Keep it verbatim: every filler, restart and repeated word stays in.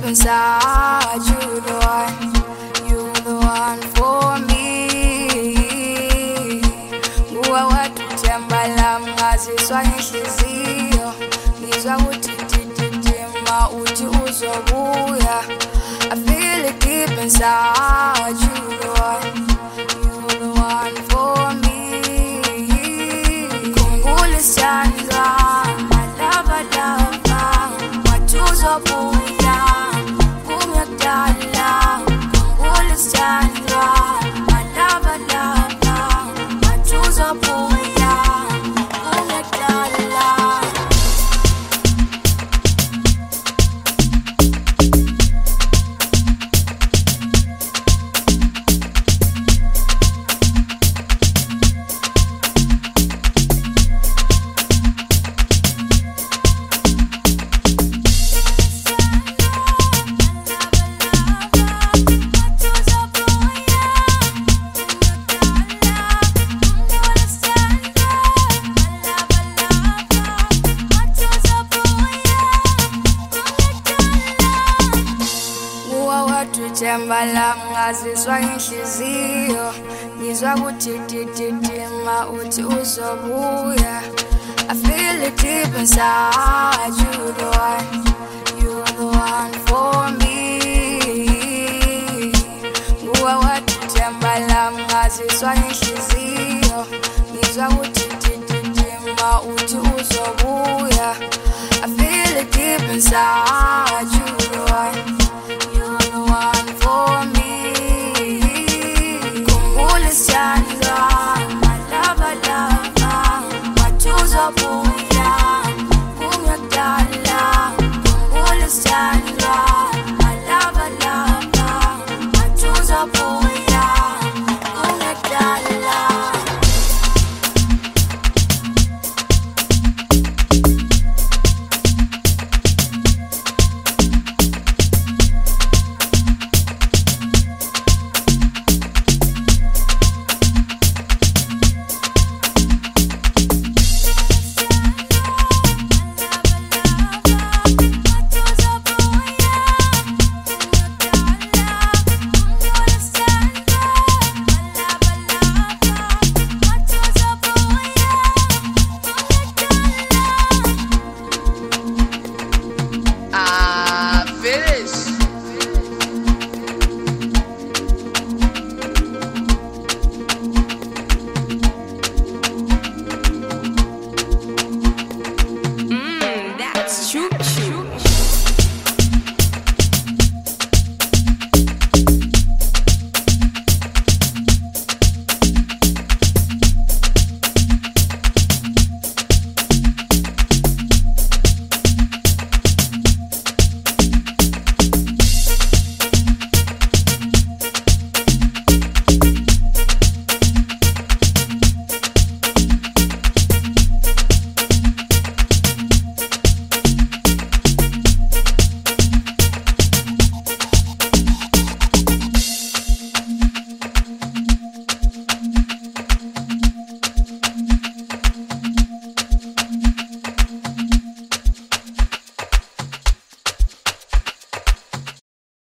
inside. You the one, you the one for me. Nguwa watu tembala mngaziswa inhliziyo. Ngizwa uthi titima uthi uzobuya. I feel it deep inside. You the one, you the one for me. Kunguli sandra, my lava lava, matuzobuya, kumyakdala. Kunguli sandra, my lava lava, matuzobuya, kumyakdala. Tembala mngaziswa inhliziyo. Ngizwa kuthi titima uthi uzobuya. I feel it deep inside. You the one, you the one for me. Nguwa watu tembala mngaziswa inhliziyo. Ngizwa kuthi titima uthi uzobuya. I feel it deep inside.